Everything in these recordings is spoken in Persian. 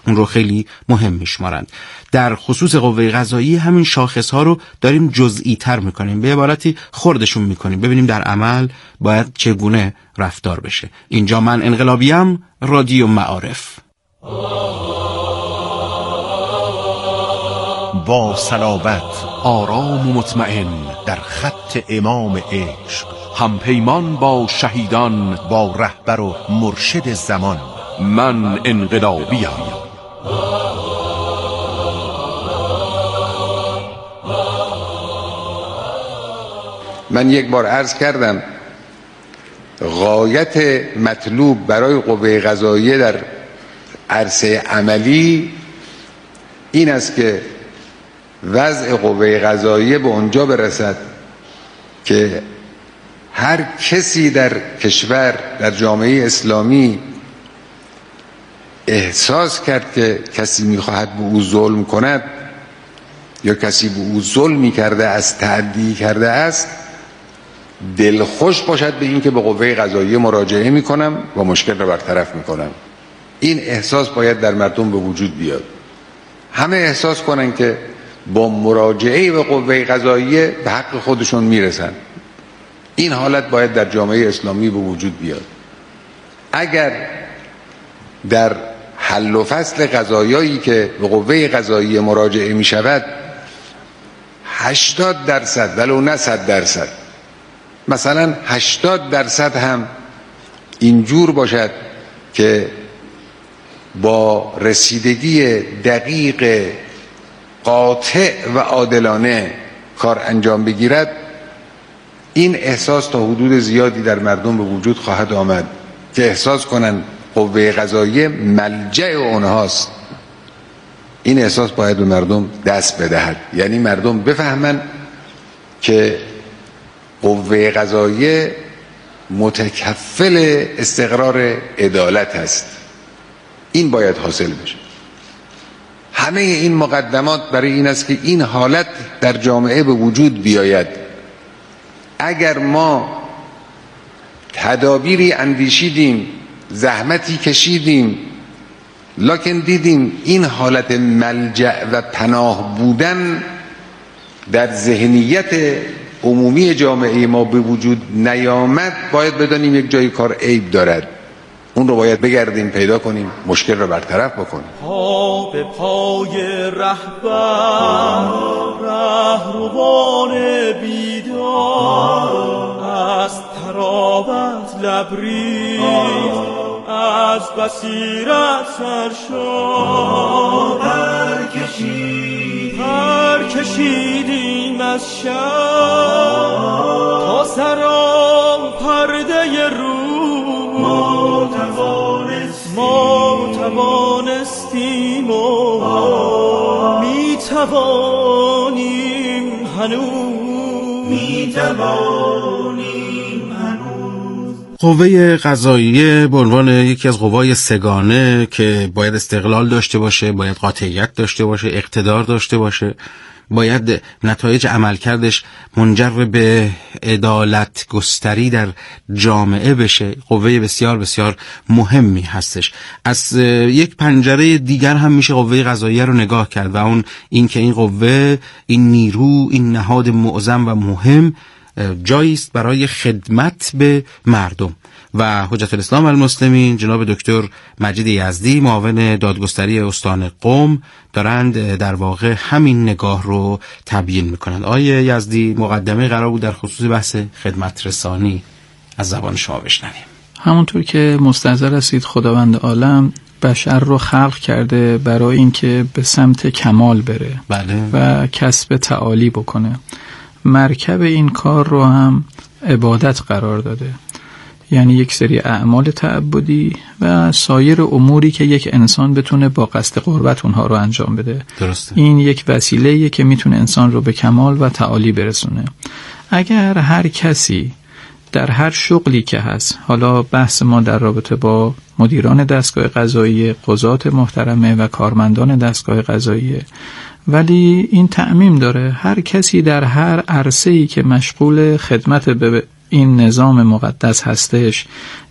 اون رو خیلی مهم میشمارند. در خصوص قوه قضاییه همین شاخص‌ها رو داریم جزئی تر میکنیم، به عبارتی خردشون میکنیم، ببینیم در عمل باید چگونه رفتار بشه. اینجا من انقلابیم، رادیو معارف. با صلابت، آرام و مطمئن در خط امام عشق، همپیمان با شهیدان، با رهبر و مرشد زمان. من انقلابیم. من یک بار عرض کردم غایت مطلوب برای قوه قضاییه در عرصه عملی این است که وضع قوه قضاییه به اونجا برسد که هر کسی در کشور، در جامعه اسلامی احساس کرد که کسی میخواهد به او ظلم کند یا کسی به او ظلمی کرده است، تعدی کرده است، دلخوش باشد به این که به قوه قضاییه مراجعه میکنم و مشکل را برطرف میکنم. این احساس باید در مردم به وجود بیاد. همه احساس کنن که با مراجعه به قوه قضاییه به حق خودشون میرسن. این حالت باید در جامعه اسلامی به وجود بیاد. اگر در حل و فصل قضایایی که به قوه قضاییه مراجعه می شود 80% ولو نه 100%، مثلا 80% هم اینجور باشد که با رسیدگی دقیق، قاطع و عادلانه کار انجام بگیرد، این احساس تا حدود زیادی در مردم به وجود خواهد آمد که احساس کنند قوه قضاییه ملجأ اونهاست. این احساس باید به مردم دست بدهد، یعنی مردم بفهمند که قوه قضاییه متکفل استقرار عدالت است. این باید حاصل بشه. همه این مقدمات برای این است که این حالت در جامعه به وجود بیاید. اگر ما تدابیری اندیشیدیم، زحمتی کشیدیم، لکن دیدیم این حالت ملجأ و پناه بودن در ذهنیت عمومی جامعه ما به وجود نیامد، باید بدانیم یک جای کار عیب دارد. اون رو باید بگردیم پیدا کنیم، مشکل رو برطرف بکنیم. پا به پای رهبر، رهروان بیدار، از ترابت لبریز، از بصیرت سرشار، پر کشیدیم از شب تا سرام پرده رو، ما توانستیم و می توانیم هنوز. قوه قضاییه به عنوان یکی از قوای سگانه که باید استقلال داشته باشه، باید قاطعیت داشته باشه، اقتدار داشته باشه، باید نتایج عملکردش منجر به عدالت گستری در جامعه بشه. قوه بسیار بسیار مهمی هستش. از یک پنجره دیگر هم میشه قوه قضاییه رو نگاه کرد و اون این که این قوه، این نیرو، این نهاد معظم و مهم جایی است برای خدمت به مردم. و حجت الاسلام المسلمین جناب دکتر مجید یزدی، معاون دادگستری استان قم، دارند در واقع همین نگاه رو تبیین میکنند. آیه یزدی، مقدمه قرار بود در خصوص بحث خدمت رسانی، از زبان شما بشنویم. همونطور که مستحضر هستید، خداوند عالم بشر رو خلق کرده برای اینکه به سمت کمال بره. بله. و کسب تعالی بکنه. مرکب این کار رو هم عبادت قرار داده، یعنی یک سری اعمال تعبدی و سایر اموری که یک انسان بتونه با قصد قربت اونها رو انجام بده. درسته. این یک وسیله‌ایه که میتونه انسان رو به کمال و تعالی برسونه. اگر هر کسی در هر شغلی که هست، حالا بحث ما در رابطه با مدیران دستگاه قضایی، قضات محترمه و کارمندان دستگاه قضایی، ولی این تعمیم داره، هر کسی در هر عرصه‌ای که مشغول خدمت به این نظام مقدس هستش،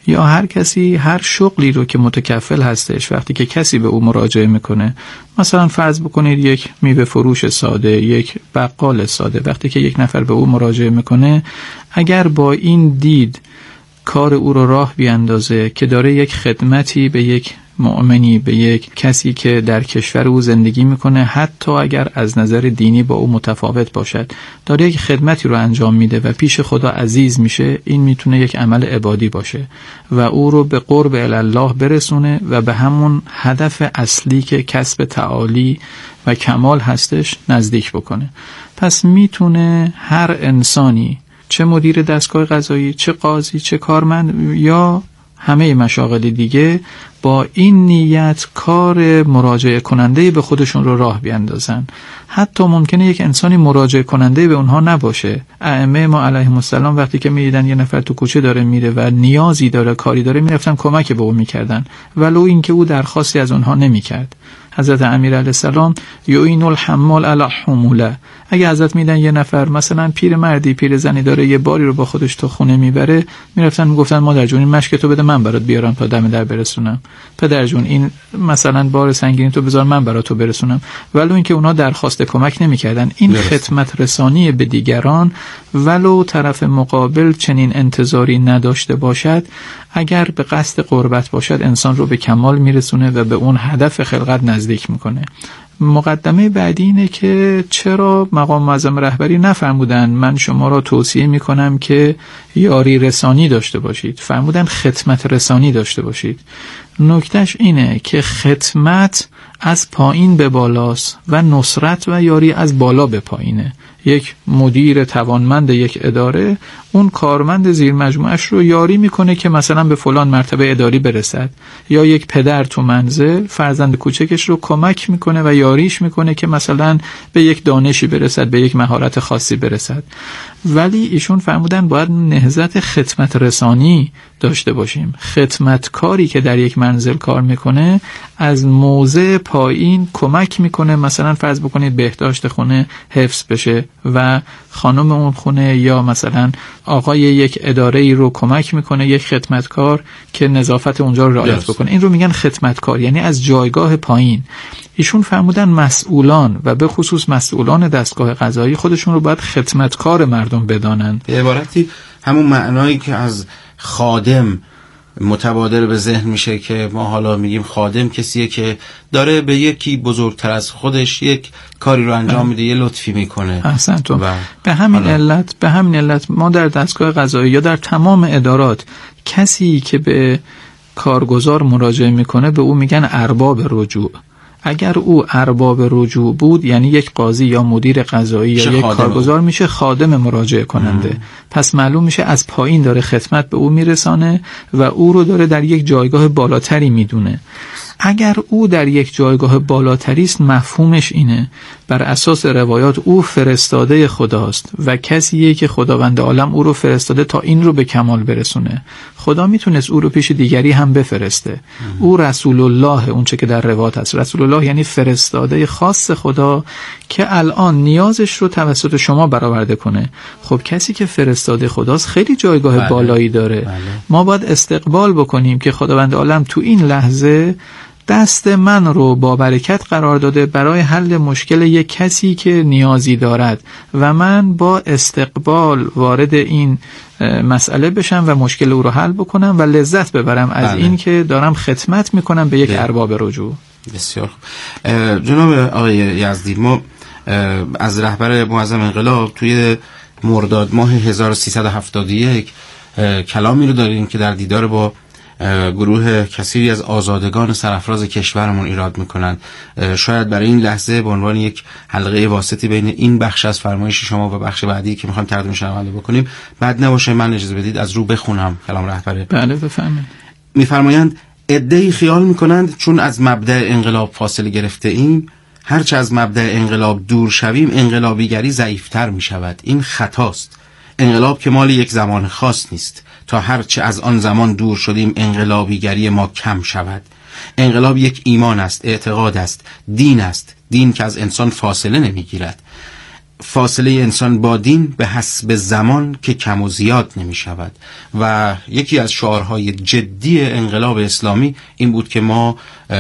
یا هر کسی هر شغلی رو که متکفل هستش وقتی که کسی به او مراجعه میکنه، مثلا فرض بکنید یک میوه فروش ساده، یک بقال ساده، وقتی که یک نفر به او مراجعه میکنه، اگر با این دید کار او رو راه بیاندازه که داره یک خدمتی به یک مؤمنی، به یک کسی که در کشور او زندگی میکنه، حتی اگر از نظر دینی با او متفاوت باشد، داره یک خدمتی رو انجام میده و پیش خدا عزیز میشه، این میتونه یک عمل عبادی باشه و او رو به قرب الله برسونه و به همون هدف اصلی که کسب تعالی و کمال هستش نزدیک بکنه. پس میتونه هر انسانی، چه مدیر دستگاه قضایی، چه قاضی، چه کارمند یا همه مشاغل دیگه، با این نیت کار مراجعه کننده به خودشون رو راه بیاندازن. حتی ممکنه یک انسانی مراجعه کننده به اونها نباشه. ائمه ما علیهم السلام وقتی که میدیدن یه نفر تو کوچه داره میره و نیازی داره، کاری داره، میرفتن کمک به او میکردن ولو اینکه او درخواستی از اونها نمیکرد. حضرت امیر علیه السلام یعین الحمال علی حموله، اگه حضرت میدن یه نفر مثلا پیر مردی پیر زنی داره یه باری رو با خودش تو خونه میبره، میرفتن میگفتن مادر جون این مشک تو بده من برات بیارم تا دم در برسونم، پدر جون این مثلا بار سنگینی تو بذار من برات تو برسونم، ولو اینکه اونا درخواست کمک نمیکردن. این خدمت رسانی به دیگران ولو طرف مقابل چنین انتظاری نداشته باشد، اگر به قصد قربت باشد انسان رو به کمال میرسونه و به اون هدف خلقت نزدیک میکنه. مقدمه بعدی اینه که چرا مقام معظم رهبری نفرمودن من شما را توصیه میکنم که یاری رسانی داشته باشید، فرمودن خدمت رسانی داشته باشید. نکتهش اینه که خدمت از پایین به بالاست و نصرت و یاری از بالا به پایینه. یک مدیر توانمند یک اداره اون کارمند زیر مجموعش رو یاری میکنه که مثلا به فلان مرتبه اداری برسد، یا یک پدر تو منزل فرزند کوچکش رو کمک میکنه و یاریش میکنه که مثلا به یک دانشی برسد، به یک مهارت خاصی برسد. ولی ایشون فرمودن باید نهضت خدمت رسانی داشته باشیم. خدمتکاری که در یک منزل کار میکنه از موضع پایین کمک میکنه، مثلا فرض بکنید بهداشت خونه حفظ بشه و خانم اون خونه یا مثلا آقای یک اداره ای رو کمک میکنه، یک خدمتکار که نظافت اونجا رو رعایت بکنه. این رو میگن خدمتکار، یعنی از جایگاه پایین. ایشون فرمودن مسئولان و به خصوص مسئولان دستگاه قضایی خودشون رو باید خدمتکار مردم بدانند. به عبارتی همون معنایی که از خادم متبادر به ذهن میشه که ما حالا میگیم خادم کسیه که داره به یکی بزرگتر از خودش یک کاری رو انجام میده، یه لطفی میکنه. احسنتون. به همین علت ما در دستگاه قضایی یا در تمام ادارات کسی که به کارگزار مراجعه میکنه به او میگن ارباب رجوع. اگر او ارباب رجوع بود، یعنی یک قاضی یا مدیر قضایی یا یک کارگزار، میشه خادم مراجعه کننده. پس معلوم میشه از پایین داره خدمت به او میرسانه و او رو داره در یک جایگاه بالاتری میدونه. اگر او در یک جایگاه بالاتری است، مفهومش اینه بر اساس روایات او فرستاده خداست و کسیه که خداوند عالم او رو فرستاده تا این رو به کمال برسونه. خدا میتونست او رو پیش دیگری هم بفرسته. او رسول الله، اون چه که در روایات هست. رسول الله یعنی فرستاده خاص خدا که الان نیازش رو توسط شما برآورده کنه. خب کسی که فرستاده خداست خیلی جایگاه بالایی داره. ما باید استقبال بکنیم که خداوند عالم تو این لحظه دست من رو با برکت قرار داده برای حل مشکل یک کسی که نیازی دارد و من با استقبال وارد این مسئله بشم و مشکل او رو حل بکنم و لذت ببرم از این که دارم خدمت میکنم به یک ارباب رجوع. بسیار جناب آقای یزدی، ما از رهبر معظم انقلاب توی مرداد ماه 1371 کلامی رو داریم که در دیدار با گروه کثیری از آزادگان سرافراز کشورمون ایراد میکنن. شاید برای این لحظه به عنوان یک حلقه واسطی بین این بخش از فرمایش شما و بخش بعدی که میخوایم تقدیم شنونده بکنیم بد نباشه من اجازه بدید از رو بخونم کلام رهبر. بله بفرمایید. میفرمایند عده‌ای خیال میکنند چون از مبدأ انقلاب فاصله گرفته ایم، هرچه از مبدأ انقلاب دور شویم انقلابیگری ضعیفتر میشود. این خطاست. انقلاب که مال یک زمان خاص نیست. تا هرچه از آن زمان دور شدیم انقلابیگری ما کم شود. انقلاب یک ایمان است، اعتقاد است، دین است، دین که از انسان فاصله نمیگیرد. فاصله انسان با دین به حسب زمان که کم و زیاد نمی شود و یکی از شعارهای جدی انقلاب اسلامی این بود که ما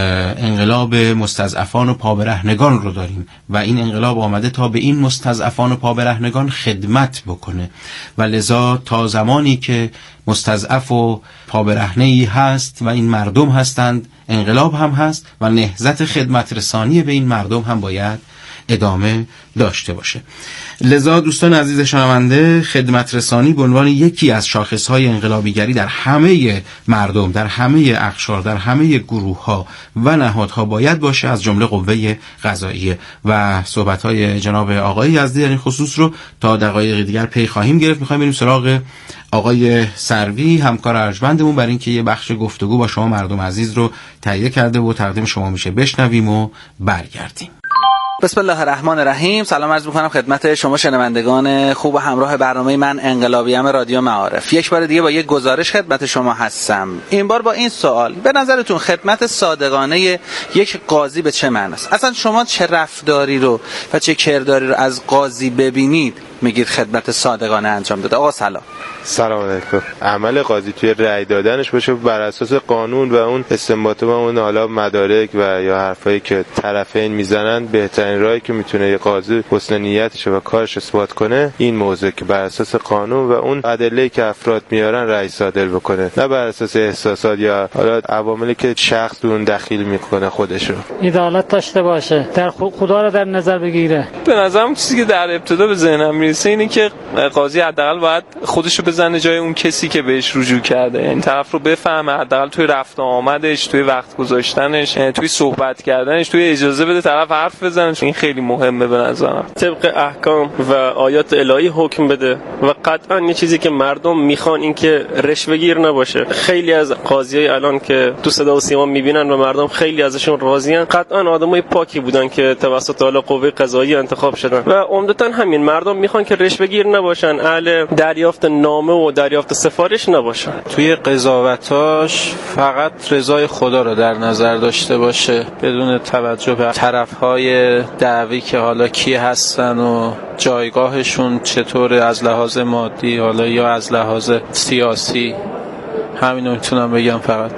انقلاب مستضعفان و پابرهنگان رو داریم و این انقلاب آمده تا به این مستضعفان و پابرهنگان خدمت بکنه و لذا تا زمانی که مستضعف و پابرهنه‌ای هست و این مردم هستند، انقلاب هم هست و نهضت خدمت رسانی به این مردم هم باید ادامه داشته باشه. لذا دوستان عزیز شنونده، خدمت رسانی به عنوان یکی از شاخصهای انقلابیگری در همه مردم، در همه اقشار، در همه گروه‌ها و نهادها باید باشه، از جمله قوه قضاییه و صحبت‌های جناب آقای یزدی در این خصوص رو تا دقایق دیگر پی خواهیم گرفت. می‌خوایم بریم سراغ آقای سروی، همکار ارجمندمون، برای اینکه یه بخش گفتگو با شما مردم عزیز رو تهیه کرده و تقدیم شما میشه. بشنویم و برگردیم. بسم الله الرحمن الرحیم. سلام عرض می‌کنم خدمت شما شنوندگان خوب و همراه برنامه من انقلابیم رادیو معارف. یک بار دیگه با یک گزارش خدمت شما هستم. این بار با این سوال: به نظرتون خدمت صادقانه یک قاضی به چه معنی است؟ اصلا شما چه رفتاری رو و چه کرداری رو از قاضی ببینید میگید خدمت صادقانه انجام داده؟ آقا سلام. سلام علیکم. عمل قاضی توی رأی دادنش باشه بر اساس قانون و اون استنباط و اون حالا مدارک و یا حرفایی که طرفین میزنن، بهترین راهی که میتونه یه قاضی حسن نیتش و کارش اثبات کنه این موضوع که بر اساس قانون و اون ادله‌ای که افراد میارن رأی صادر بکنه، نه بر اساس احساسات یا حالا عواملی که شخص اون دخیل میکنه خودش رو. عدالت داشته باشه، در خدا رو در نظر بگیره. به نظرم چیزی که در ابتدا به ذهنم میرسه اینه که قاضی حداقل باید خودش رو بزنه جای اون کسی که بهش رجوع کرده، یعنی طرف رو بفهمه، حداقل توی رفت و آمدش، توی وقت گذاشتنش، توی صحبت کردنش، توی اجازه بده طرف حرف بزنه. این خیلی مهمه به نظرم. طبق احکام و آیات الهی حکم بده و قطعا یه چیزی که مردم میخوان این که رشوه‌گیر نباشه. خیلی از قاضیای الان که تو صدا و سیما میبینن و مردم خیلی ازشون راضیان، قطعا آدمای پاکی بودن که توسط حالا قوه قضاییه انتخاب شدن و عمدتاً همین مردم میخوان که رشوه‌گیر نباشن، اهل دریافت نامه و دریافت سفارش نباشن. توی قضاوتاش فقط رضای خدا رو در نظر داشته باشه بدون توجه به طرف‌های دعوی که حالا کی هستن و جایگاهشون چطوره از لحاظ مادی حالا یا از لحاظ سیاسی. همینو میتونم بگم. فقط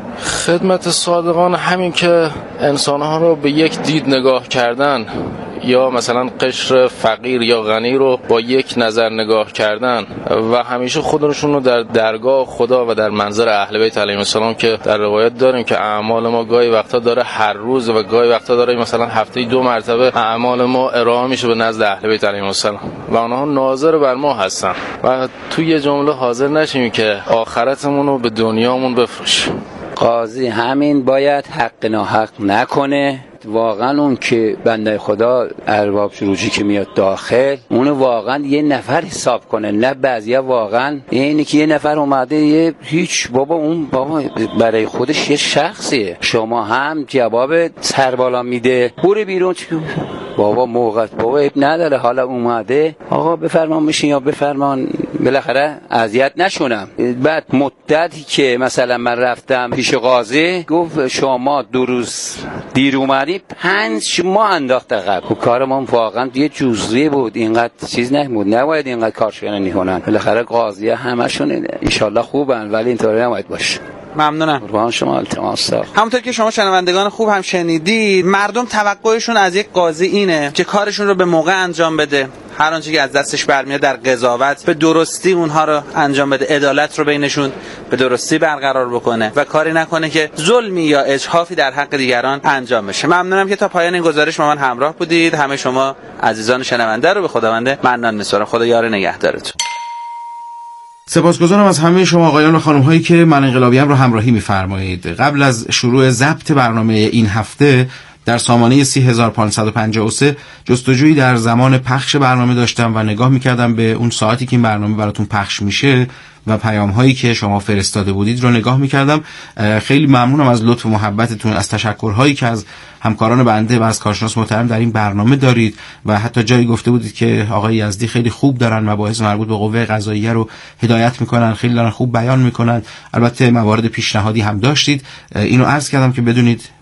خدمت صادقانه همین که انسان‌ها رو به یک دید نگاه کردن، یا مثلا قشر فقیر یا غنی رو با یک نظر نگاه کردن و همیشه خودشون رو در درگاه خدا و در منظر اهل بیت علیهم السلام که در روایت داریم که اعمال ما گاهی وقتا داره هر روز و گاهی وقتا داره مثلا هفته 2 مرتبه اعمال ما ارائه میشه به نزد اهل بیت علیهم السلام و اونها ناظر بر ما هستن و توی یه جمله حاضر نشیم که آخرتمون رو به دنیامون بفروشیم. قاضی همین باید حق ناحق نکنه. واقعا اون که بنده خدا ارباب شروجی که میاد داخل اونو واقعا یه نفر حساب کنه، نه بعضیا واقعا اینی که یه نفر اومده یه هیچ بابا اون بابا برای خودش یه شخصیه، شما هم جواب سربالا میده برو بیرون بابا موقع بابا اب نداره حالا اومده آقا بفرمان بشین یا بفرمان بالاخره اذیت نشونم. بعد مدتی که مثلا من رفتم پیش قاضی گفت شما 2 روز دیر اومدی 5 ماه انداخت عقب. کار ما واقعا یه جزئی بود، اینقدر چیز نبود، نباید اینقدر کارشکنی کنن. بالاخره قاضی همشون ان شاءالله خوبن ولی اینطوری نباید باشه. ممنونم. قربان شما. التماس دارم. همونطور که شما شنوندگان خوب هم شنیدید، مردم توقعشون از یک قاضی اینه که کارشون رو به موقع انجام بده، هر آنچه که از دستش برمیاد در قضاوت به درستی اونها رو انجام بده، عدالت رو بینشون به درستی برقرار بکنه و کاری نکنه که ظلمی یا اجحافی در حق دیگران انجام بشه. ممنونم که تا پایان این گزارش با من همراه بودید. همه شما عزیزان شنونده رو به خداوند منان می‌سپارم. خدا یار نگهدارتون. سپاسگزارم از همه شما آقایان و خانم هایی که من انقلابیم رو همراهی می‌فرمایید. قبل از شروع ضبط برنامه این هفته در سامانه 3553 جستجویی در زمان پخش برنامه داشتم و نگاه می‌کردم به اون ساعتی که این برنامه براتون پخش میشه و پیام‌هایی که شما فرستاده بودید رو نگاه می‌کردم. خیلی ممنونم از لطف و محبتتون، از تشکرهایی که از همکاران بنده و از کارشناس محترم در این برنامه دارید و حتی جایی گفته بودید که آقای یزدی خیلی خوب دارن مباحث مربوط به قوه قضاییه رو هدایت میکنن، خیلی دارن خوب بیان میکنن. البته موارد پیشنهادی هم داشتید، اینو عرض کردم که بدونید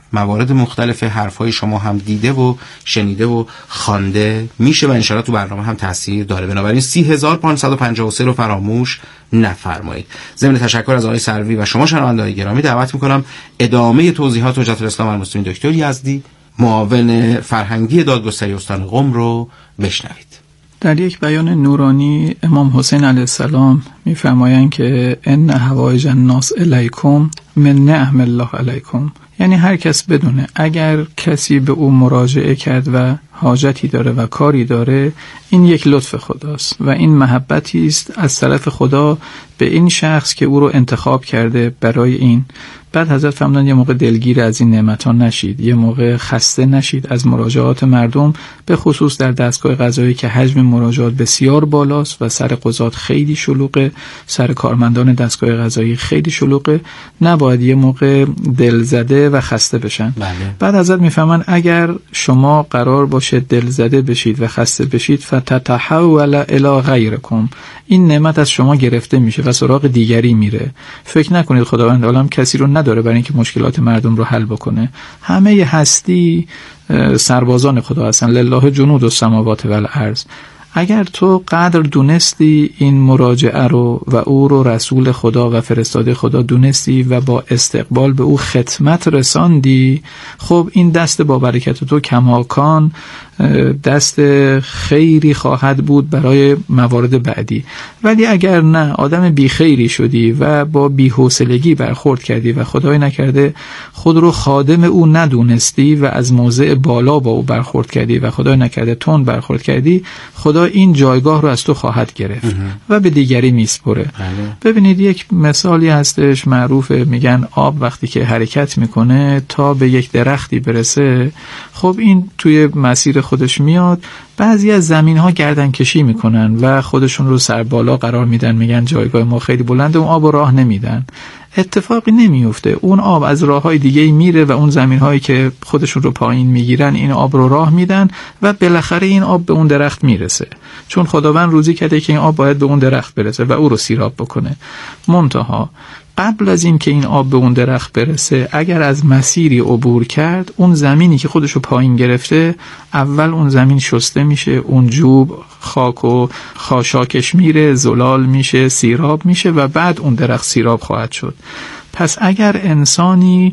موارد مختلف حرفای شما هم دیده و شنیده و خوانده میشه و انشالله تو برنامه هم تاثیر داره. بنابراین 30553 رو فراموش نفرمایید. ضمن تشکر از آقای سروی و شما شنونده‌های گرامی دعوت میکنم ادامه توضیحات حجت الاسلام المسلمین دکتر یزدی معاون فرهنگی دادگستری استان قم رو بشنوید. در یک بیان نورانی امام حسین علیه السلام می‌فرمایند که ان حوائج الناس الیکم من نعم الله علیکم، یعنی هر کس بدونه اگر کسی به او مراجعه کرد و حاجتی داره و کاری داره، این یک لطف خداست و این محبتی است از طرف خدا به این شخص که او رو انتخاب کرده برای این. بعد حضرت فرمودن یه موقع دلگیر از این نعمت‌ها نشید، یه موقع خسته نشید از مراجعات مردم، به خصوص در دستگاه قضایی که حجم مراجعات بسیار بالاست و سر قضات خیلی شلوغه، سر کارمندان دستگاه قضایی خیلی شلوغه، نباید یه موقع دلزده و خسته بشن. بعد حضرت میفهمن اگر شما قرار باشه دلزده بشید و خسته بشید فتتحول الی غیرکم، این نعمت از شما گرفته میشه و سراغ دیگری میره. فکر نکنید خداوند عالم کسی رو نداره برای اینکه مشکلات مردم رو حل بکنه. همه هستی سربازان خدا هستن، لله جنود السماوات و الارض. اگر تو قدر دونستی این مراجعه رو و او رو رسول خدا و فرستاده خدا دونستی و با استقبال به او خدمت رساندی، خب این دست با برکت تو کماکان دست خیری خواهد بود برای موارد بعدی. ولی اگر نه، آدم بی خیری شدی و با بی‌حوصلگی برخورد کردی و خدای نکرده خود رو خادم او ندونستی و از موضع بالا با او برخورد کردی و خدای نکرده تند برخورد کردی، خدا این جایگاه رو از تو خواهد گرفت و به دیگری میسپره. ببینید یک مثالی هستش معروفه، میگن آب وقتی که حرکت میکنه تا به یک درختی برسه، خب این توی مسیر خودش میاد، بعضی از زمین‌ها گردن کشی میکنن و خودشون رو سر بالا قرار میدن، میگن جایگاه ما خیلی بلنده، اون آب رو راه نمیدن. اتفاقی نمیفته، اون آب از راههای دیگه میره و اون زمین‌هایی که خودشون رو پایین میگیرن این آب رو راه میدن و بالاخره این آب به اون درخت میرسه، چون خداوند روزی کرده که این آب باید به اون درخت برسه و او رو سیراب بکنه. منتها قبل از این که این آب به اون درخت برسه، اگر از مسیری عبور کرد، اون زمینی که خودشو پایین گرفته، اول اون زمین شسته میشه، اون جوب خاک و خاشاکش میره، زلال میشه، سیراب میشه و بعد اون درخت سیراب خواهد شد. پس اگر انسانی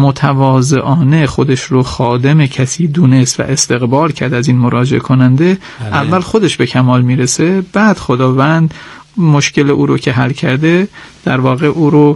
متواضعانه خودش رو خادم کسی دونست و استقبال کرد از این مراجعه کننده، اول خودش به کمال میرسه، بعد خداوند مشکل او رو که حل کرده در واقع او رو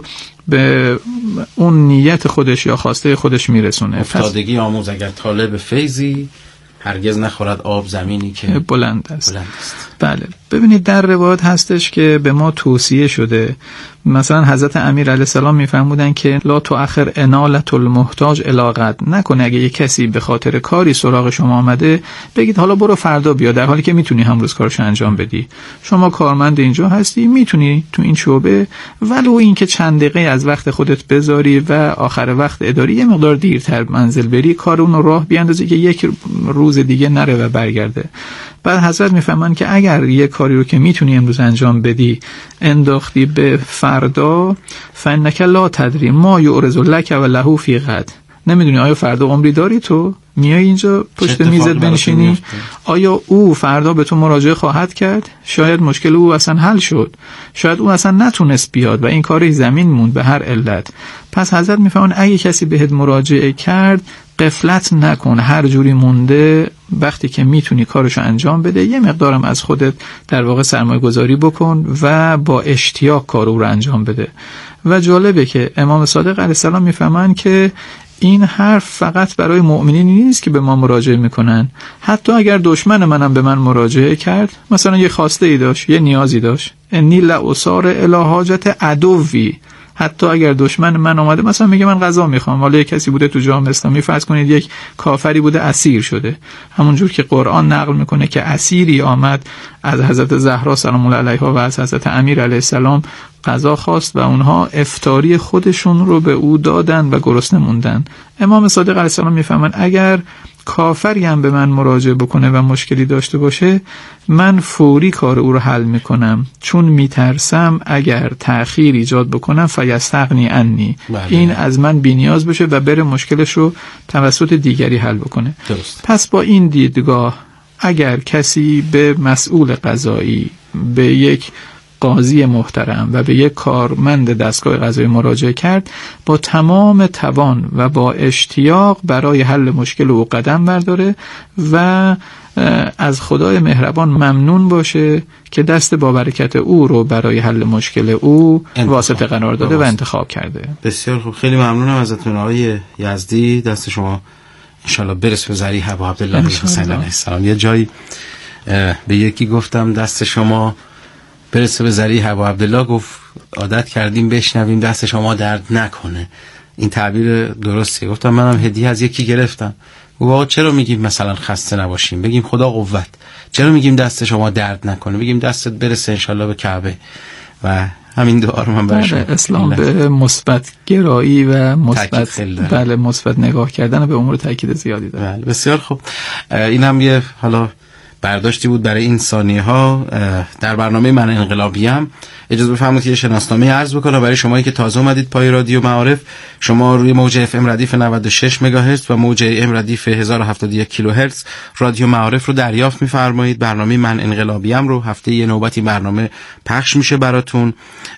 به اون نیت خودش یا خواسته خودش میرسونه. افتادگی آموز اگر طالب فیضی، هرگز نخورد آب زمینی که بلند است. بله، ببینید در روایت هستش که به ما توصیه شده، مثلا حضرت امیر علیه السلام میفرمودن که لا تؤخر انالة المحتاج الی غد، نکنه اگه یک کسی به خاطر کاری سراغ شما آمده بگید حالا برو فردا بیا، در حالی که میتونی امروز کارشو انجام بدی. شما کارمند اینجا هستی، میتونی تو این شعبه ولو اینکه چند دقیقه از وقت خودت بذاری و آخر وقت اداری یه مقدار دیرتر منزل بری، کار اون رو راه بیاندازی که یک روز دیگه نره و برگرده. بعد حضرت میفهمن که اگر یه کاری رو که میتونی امروز انجام بدی انداختی به فردا، فانک لا تدری ما یعرض لک و له فی غد، نمیدونی آیا فردا عمری داری، تو میای اینجا پشت میزت بنشینی، آیا او فردا به تو مراجعه خواهد کرد؟ شاید مشکل او اصلا حل شد، شاید او اصلا نتونست بیاد و این کاری زمین موند به هر علت. پس حضرت میفهمن اگه کسی بهت مراجعه کرد غفلت نکن، هر جوری مونده وقتی که میتونی کارشو انجام بده، یه مقدارم از خودت در واقع سرمایه گذاری بکن و با اشتیاق کار رو انجام بده. و جالبه که امام صادق علیه السلام میفهمن که این حرف فقط برای مؤمنین نیست که به ما مراجعه میکنن، حتی اگر دشمن منم به من مراجعه کرد، مثلا یه خواسته ای داشت، یه نیازی داشت، انی لاسار الی حاجت عدوی، حتی اگر دشمن من اومده مثلا میگه من غذا میخوام، حالا یک کسی بوده تو جامعه اسلامی فرض کنید یک کافری بوده اسیر شده، همونجور که قرآن نقل میکنه که اسیری آمد از حضرت زهرا سلام الله علیها و از حضرت امیر علیه السلام غذا خواست و اونها افطاری خودشون رو به او دادن و گرسنه موندن. امام صادق علیه السلام میفهمن اگر کافری هم به من مراجعه بکنه و مشکلی داشته باشه، من فوری کار او رو حل میکنم، چون میترسم اگر تأخیر ایجاد بکنم فیستغنی عنی، این از من بی‌نیاز بشه و بره مشکلش رو توسط دیگری حل بکنه. درست. پس با این دیدگاه اگر کسی به مسئول قضایی، به یک قاضی محترم و به یک کارمند دستگاه قضایی مراجعه کرد، با تمام توان و با اشتیاق برای حل مشکل او قدم برداره و از خدای مهربان ممنون باشه که دست با برکت او رو برای حل مشکل او واسطه قرار داده و انتخاب کرده. بسیار خوب، خیلی ممنونم ازتون آقای یزدی. دست شما انشالله برس به ذریح ابا عبدالله حسین علیه السلام. یه جایی به یکی گفتم دست شما برسه به ذریح ابا عبدالله، گفت عادت کردیم بشنویم دست شما درد نکنه. این تعبیر درسته. گفتم منم هدیه از یکی گرفتم. گفت آقا چرا میگیم مثلا خسته نباشیم؟ بگیم خدا قوت. چرا میگیم دست شما درد نکنه؟ بگیم دستت برسه انشالله به کعبه. و همین دعا رو من برشون. اسلام به مثبت گرایی و مثبت نگاه کردن به امور تاکید زیادی داره. بله بسیار خوب. این هم یه حالا برداشتی بود برای این ثانیه ها. در برنامه من انقلابیم اجازه بفرمایید که شناسنامه عرض بکنم برای شمایی که تازه اومدید پای رادیو معارف. شما روی موج اف ام ردیف 96 مگاهرتز و موج ام ردیف 1071 کیلوهرتز رادیو معارف رو دریافت می‌فرمایید. برنامه من انقلابیم رو هفته یه نوبتی برنامه پخش میشه براتون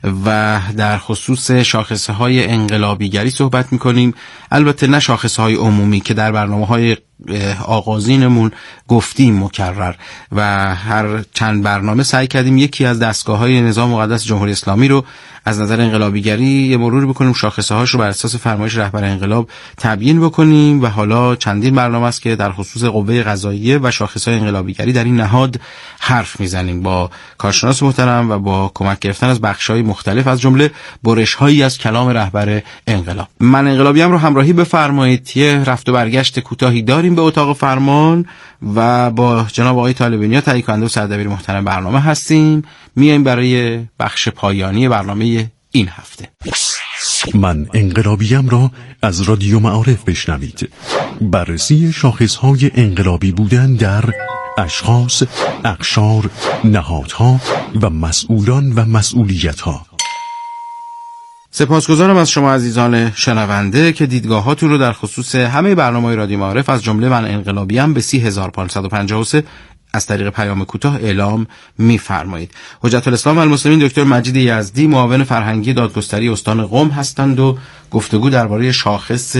و در خصوص شاخصه‌های انقلابیگری صحبت می‌کنیم. البته نه شاخصه‌های عمومی که در برنامه‌های آغازینمون گفتیم مکرر، و هر چند برنامه سعی کردیم یکی از دستگاه‌های نظام مقدس جمهوری اسلامی رو از نظر انقلابیگری یه مرور بکنیم، شاخصه‌هاش رو بر اساس فرمایش رهبر انقلاب تبیین بکنیم. و حالا چندین برنامه است که در خصوص قوه قضاییه و شاخص‌های انقلابیگری در این نهاد حرف میزنیم با کارشناس محترم و با کمک گرفتن از بخش‌های مختلف از جمله برش‌هایی از کلام رهبر انقلاب. من انقلابیم رو همراهی بفرمایید. یه رفت و برگشت کوتاهی داریم به اتاق فرمان و با جناب آقای طالب‌نیا تهیه کننده و سردبیر محترم برنامه هستیم. میایم برای بخش پایانی برنامه این هفته. من انقلابیم را از رادیو معارف بشنوید. بررسی شاخصهای انقلابی بودن در اشخاص، اقشار، نهادها و مسئولان و مسئولیتها. سپاسگزارم از شما عزیزان شنونده که دیدگاهاتون رو در خصوص همه برنامه‌های رادیو معارف از جمله من انقلابیم به 30553 از طریق پیام کوتاه اعلام می‌فرمایید. حجت الاسلام المسلمین دکتر مجید یزدی معاون فرهنگی دادگستری استان قم هستند و گفتگو درباره شاخص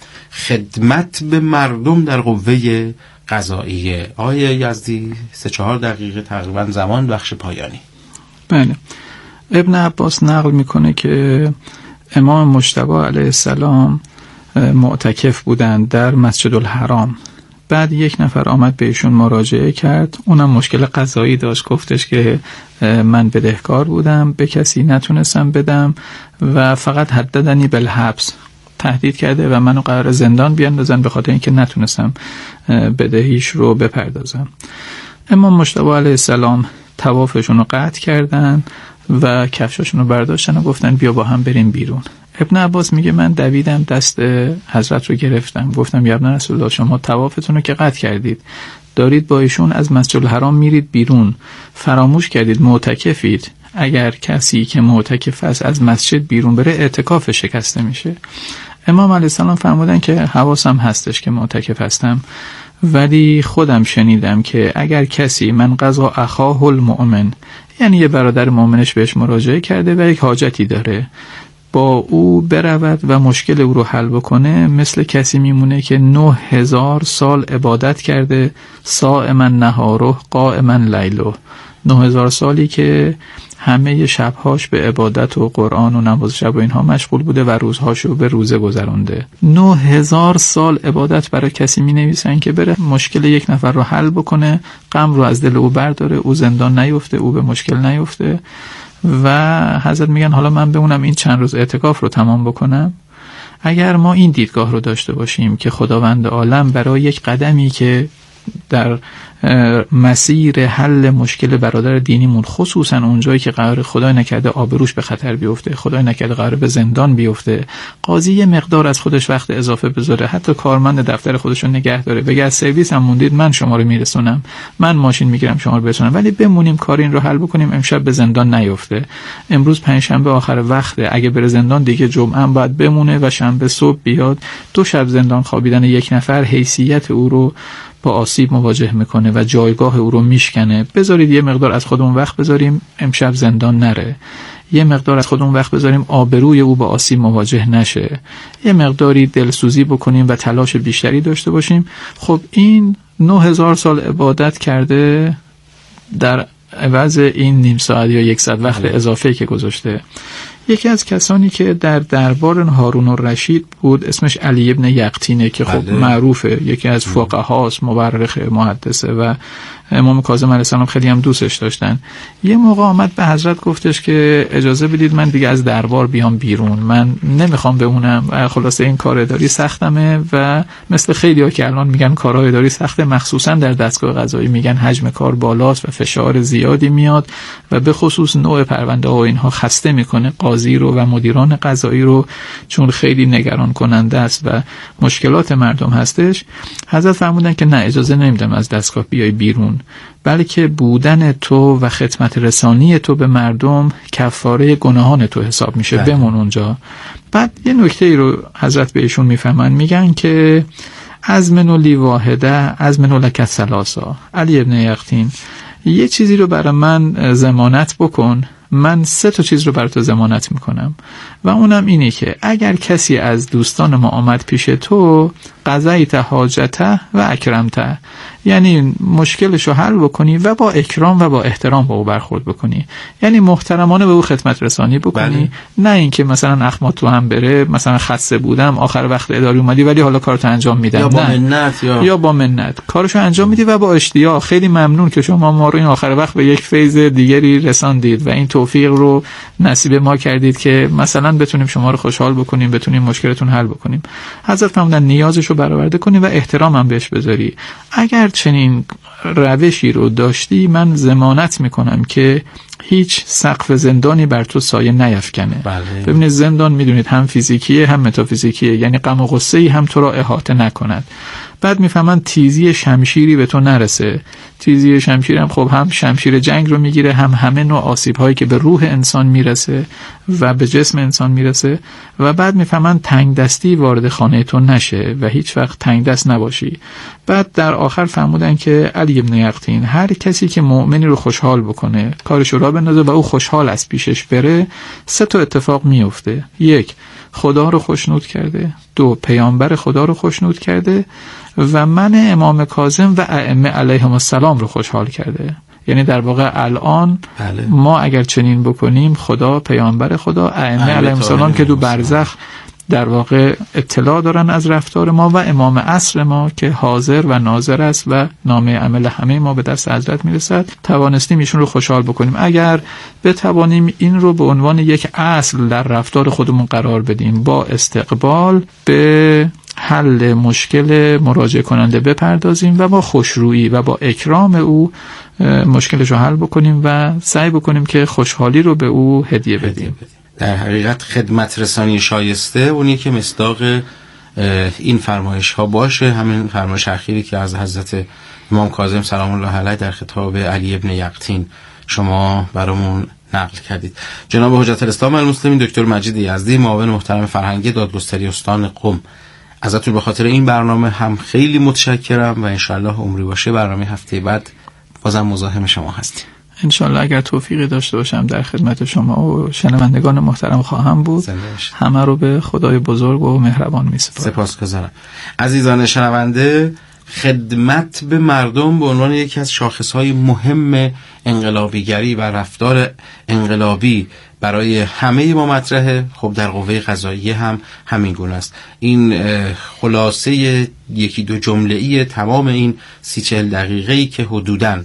خدمت به مردم در قوه قضاییه. آقای یزدی 3-4 دقیقه تقریبا زمان بخش پایانی. بله. ابن عباس نقل میکنه که امام مجتبی علیه السلام معتکف بودند در مسجد الحرام. بعد یک نفر آمد به ایشون مراجعه کرد، اونم مشکل قضایی داشت. گفتش که من بدهکار بودم، به کسی نتونستم بدم و فقط هددنی بالحبس، تهدید کرده و منو قرار زندان بیاندازن به خاطر اینکه نتونستم بدهیش رو بپردازم. امام مجتبی علیه السلام طوافشون رو قطع کردن و کفشاشون رو برداشتن و گفتن بیا با هم بریم بیرون. ابن عباس میگه من دویدم دست حضرت رو گرفتم، گفتم یا ابن رسول الله شما طوافتون رو که قطع کردید، دارید با ایشون از مسجد الحرام میرید بیرون، فراموش کردید معتکفید. اگر کسی که معتکف است از مسجد بیرون بره اعتکاف شکسته میشه. امام علیه السلام فرمودن که حواسم هستش که معتکف هستم، ولی خودم شنیدم که اگر کسی من قضا اخاه المؤمن، یعنی یه برادر مؤمنش بهش مراجعه کرده و یک حاجتی داره، با او برود و مشکل او رو حل بکنه، مثل کسی میمونه که 9000 سال عبادت کرده، صائما نهاره قائما لیله، 9000 سالی که همه شبهاش به عبادت و قرآن و نماز شب و اینها مشغول بوده و روزهاشو به روزه گذرونده. 9000 سال عبادت برای کسی می نویسن که بره مشکل یک نفر رو حل بکنه، غم رو از دل او برداره، او زندان نیفته، او به مشکل نیفته. و حضرت میگن حالا من بمونم این چند روز اعتکاف رو تمام بکنم. اگر ما این دیدگاه رو داشته باشیم که خداوند عالم برای یک قدمی که در مسیر حل مشکل برادر دینیمون، خصوصا اونجایی که قرار خدای نکرده آبروش به خطر بیفته، خدای نکرده قرار به زندان بیفته، قاضی یه مقدار از خودش وقت اضافه بذاره، حتی کارمند دفتر خودشو نگه داره، بگه از سرویس هم موندید من شما رو میرسونم، من ماشین میگیرم شما رو برسونم، ولی بمونیم کار این رو حل بکنیم، امشب به زندان نیفته، امروز پنجشنبه آخر وقته، اگه بره زندان دیگه جمعه هم باید بمونه و شنبه صبح بیاد. 2 شب زندان خوابیدن یک نفر حیثیت او رو با آسیب مواجه میکنه و جایگاه او رو میشکنه. بذارید یه مقدار از خودمون وقت بذاریم امشب زندان نره، یه مقدار از خودمون وقت بذاریم آبروی او با آسیب مواجه نشه، یه مقداری دلسوزی بکنیم و تلاش بیشتری داشته باشیم. خب این 9000 سال عبادت کرده در عوض این نیم ساعت یا 1 ساعت وقت اضافه که گذاشته. یکی از کسانی که در دربار هارون الرشید بود اسمش علی ابن یقطینه که خب معروفه، یکی از فقهاست، مورخ، محدثه و امام کاظم علیه السلام خیلی هم دوستش داشتن. یه موقع آمد به حضرت گفتش که اجازه بدید من دیگه از دربار بیام بیرون، من نمیخوام بمونم و خلاصه این کار اداری سختمه و مثل خیلی‌ها که الان میگن کارهای اداری سخته، مخصوصا در دستگاه قضایی میگن حجم کار بالاست و فشار زیادی میاد و به خصوص نوع پرونده ها و اینها خسته میکنه قاضی رو و مدیران قضایی رو، چون خیلی نگران کننده است و مشکلات مردم هستش. حضرت فرمودن که نه، اجازه نمیدم از دستگاه بیای بیرون، بلکه بودن تو و خدمت رسانی تو به مردم کفاره گناهان تو حساب میشه، بمون اونجا. بعد یه نکته ای رو حضرت بهشون میفهمن، میگن که ازمنو لی واحده ازمنو لک ثلاثا. علی ابن یقطین یه چیزی رو برای من ضمانت بکن، من 3 چیز رو برای تو ضمانت میکنم و اونم اینه که اگر کسی از دوستان ما آمد پیش تو، قضیت حاجته و اکرمته، یعنی مشکلش رو حل بکنی و با اکرام و با احترام با او برخورد بکنی، یعنی محترمانه به او خدمت رسانی بکنی. نه اینکه مثلا اخمات تو هم بره، مثلا خسته بودم آخر وقت اداری اومدی ولی حالا کارتو انجام میدم، یا با منت یا با منت کارشو انجام میدی و با اشتیاق، خیلی ممنون که شما ما رو این آخر وقت به یک فیز دیگری رساندید و این توفیق رو نصیب ما کردید که مثلا بتونیم شما رو خوشحال بکنیم، بتونیم مشکلتون حل بکنیم. حضرت فرمودن نیازشو برآورده کنی و احترام هم بهش بذاری. اگر چنین روشی رو داشتی، من ضمانت میکنم که هیچ سقف زندانی بر تو سایه نیفکنه. ببینید زندان میدونید هم فیزیکیه هم متافیزیکیه، یعنی غم و غصه‌ای هم تو را احاطه نکند. بعد میفهمن تیزی شمشیری به تو نرسه. تیزی شمشیر هم خب هم شمشیر جنگ رو میگیره، هم همه نوع آسیب هایی که به روح انسان میرسه و به جسم انسان میرسه. و بعد میفهمن تنگ دستی وارد خانه تو نشه و هیچ وقت تنگ دست نباشی. بعد در آخر فرمودن که علی ابن یقطین هر کسی که مؤمنی رو خوشحال بکنه، کارش رو راه بندازه و او خوشحال از پیشش بره، 3 اتفاق میفته. 1 خدا رو خوشنود کرده، 2 پیامبر خدا رو خوشنود کرده و من امام کاظم و ائمه علیهم السلام رو خوشحال کرده. یعنی در واقع الان ما اگر چنین بکنیم، خدا، پیامبر خدا، ائمه علیهم السلام که دو برزخ در واقع اطلاع دارن از رفتار ما و امام عصر ما که حاضر و ناظر است و نامه عمل همه ما به دست حضرت میرسد، توانستیم ایشون رو خوشحال بکنیم. اگر بتوانیم این رو به عنوان یک اصل در رفتار خودمون قرار بدیم، با استقبال به حل مشکل مراجعه کننده بپردازیم و با خوشرویی و با اکرام او مشکلش رو حل بکنیم و سعی بکنیم که خوشحالی رو به او هدیه بدیم. در حقیقت خدمت رسانی شایسته اونی که مصداق این فرمایش ها باشه، همین فرمایش اخیری که از حضرت امام کاظم سلام الله علیه در خطاب علی ابن یقطین شما برامون نقل کردید. جناب حجت الاسلام المسلمین دکتر مجید یزدی، معاون محترم فرهنگی دادگستری استان قم، ازتون به خاطر این برنامه هم خیلی متشکرم و انشالله عمری باشه برنامه هفته بعد بازم مزاحم شما هستیم. انشالله اگر توفیقی داشته باشم در خدمت شما و شنوندگان محترم خواهم بود. همه رو به خدای بزرگ و مهربان می‌سپارم. سپاسگزارم. عزیزان شنونده، خدمت به مردم به عنوان یکی از شاخصهای مهم انقلابیگری و رفتار انقلابی برای همه ما مطرحه. خب در قوه قضاییه هم همین گونه است. این خلاصه 1-2 جمله‌ای تمام این 30-40 دقیقه‌ای که حدوداً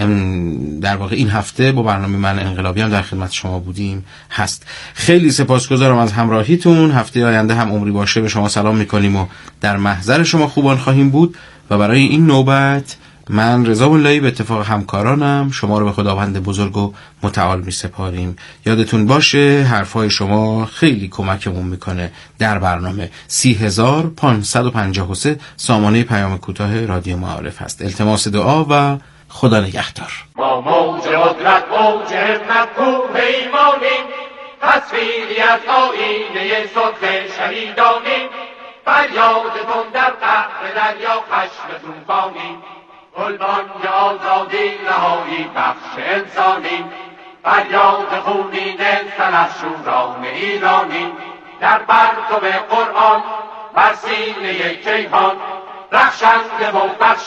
در واقع این هفته با برنامه من انقلابی هم در خدمت شما بودیم هست. خیلی سپاسگزارم از همراهیتون. هفته آینده هم عمری باشه به شما سلام میکنیم و در محضر شما خوبان خواهیم بود و برای این نوبت من رضا ملایی به اتفاق همکارانم شما رو به خداوند بزرگ و متعال می سپاریم. یادتون باشه حرفای شما خیلی کمکمون میکنه. در برنامه 30553 سامانه پیام کوتاه رادیو معارف هست. التماس دعا و خدا نگهدار. با موج قدرت موج همت کوهیمانیم، تصویری از آینه صدق شهیدانیم، فریادتون در قهر دریا خشم طوفانیم، گلبانگ آزادی رهایی بخش انسانیم، فریاد خونین سلحشوران ایرانیم، در پرتو قرآن بر سینه کیهان رخشنده و بخش